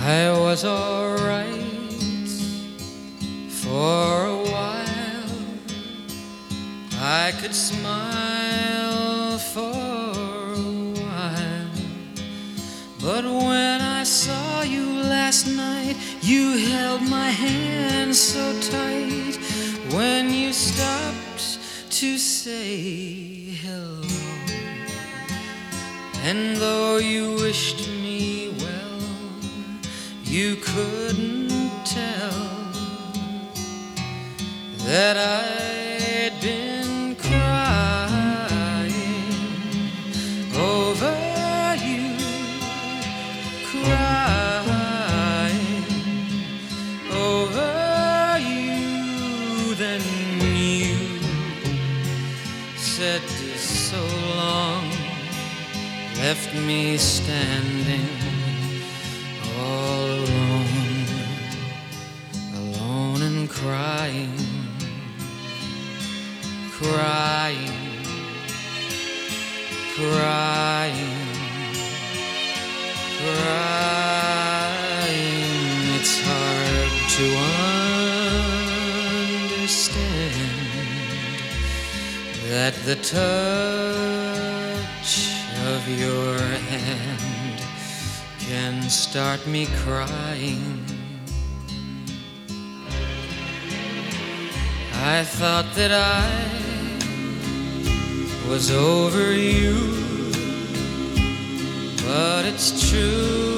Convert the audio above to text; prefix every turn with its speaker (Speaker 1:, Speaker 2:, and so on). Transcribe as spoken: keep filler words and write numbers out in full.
Speaker 1: I was alright for a while. I could smile for a while. But when I saw you last night, you held my hand so tight. When you stopped to say hello, and though you wished me well, you couldn't tell that I'd been crying over you, crying over you. Then you said so long, left me standing all alone, alone and crying, crying, crying, crying. It's hard to understand that the touch of your hand can start me crying. I thought that I was over you, but it's true,